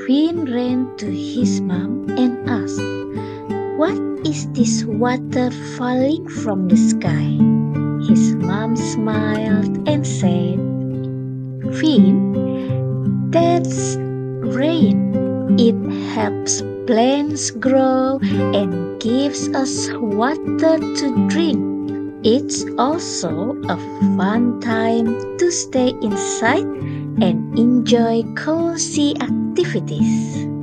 Finn ran to his mom and asked, "What is this water falling from the sky?" His mom smiled and said, "Finn, that's rain. It helps plants grow and gives us water to drink. It's also a fun time to stay inside and enjoy cozy activities."